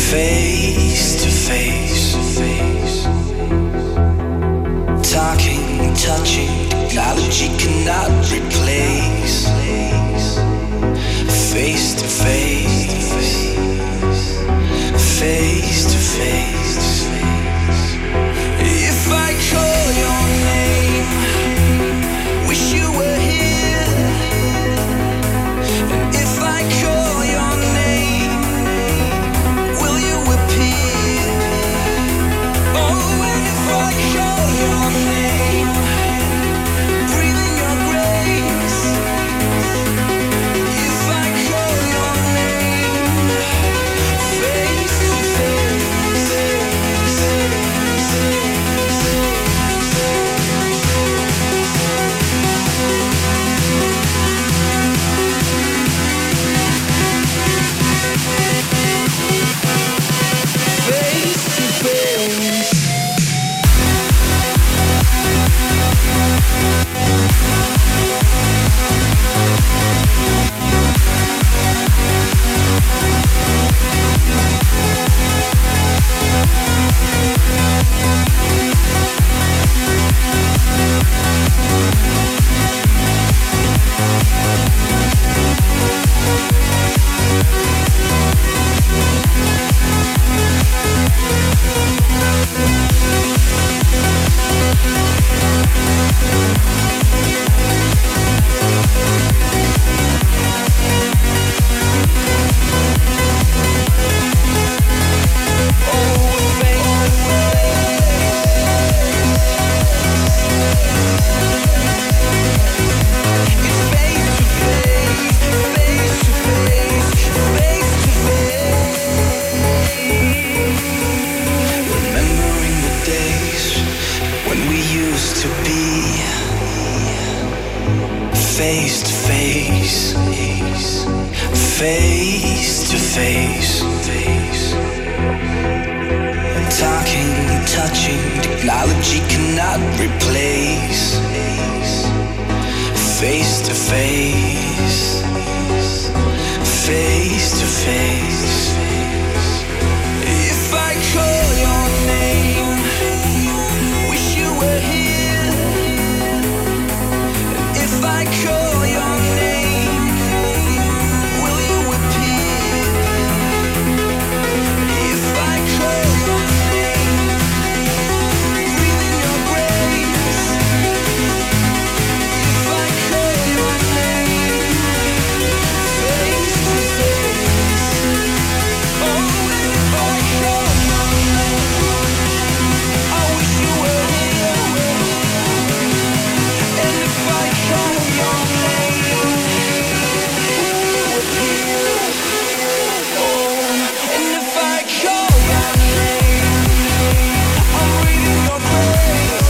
face to face. Talking, touching, technology cannot replace. Face to face, face to face. If I call your name, wish you were here. And if I call your name, will you appear? Oh, and if I call your name, breathe in your grace. If I call your name, face to face. Face to face, face to face. Talking, touching, technology cannot replace. Face to face, face to face. If I call your name, wish you were here. And if I call your name, will you appear? If I call your name, breathe in your grace. If I call your name, face to face. Oh, and if I call your name, I wish you were here. And if I call your name, appear. Oh, and if I call your name, I'm reading your grace.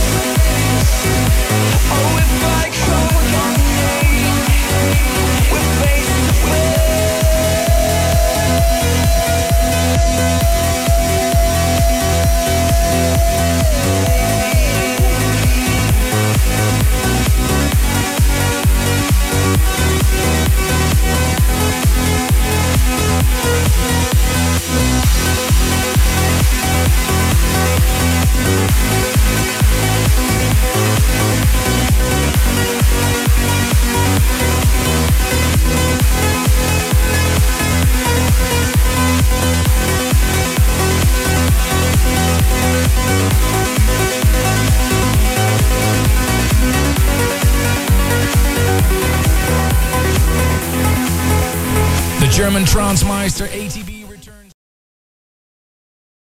Oh, if I call your name, we're face to face. German Transmeister ATB.